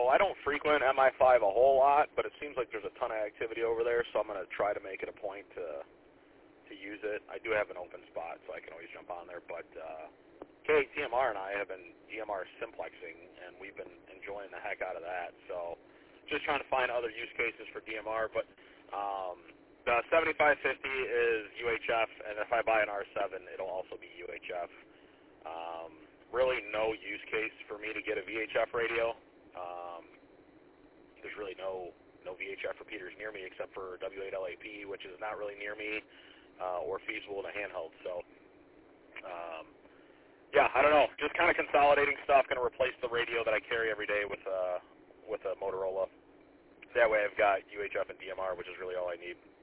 So I don't frequent MI5 a whole lot, but it seems like there's a ton of activity over there, so I'm going to try to make it a point to use it. I do have an open spot, so I can always jump on there, but KTMR and I have been DMR simplexing, and we've been enjoying the heck out of that. So just trying to find other use cases for DMR, but the 7550 is UHF, and if I buy an R7, it'll also be UHF. Really no use case for me to get a VHF radio. There's really no VHF repeaters near me except for W8LAP, which is not really near me or feasible in a handheld. So, yeah, I don't know. Just kind of consolidating stuff. Going to replace the radio that I carry every day with a Motorola. That way I've got UHF and DMR, which is really all I need.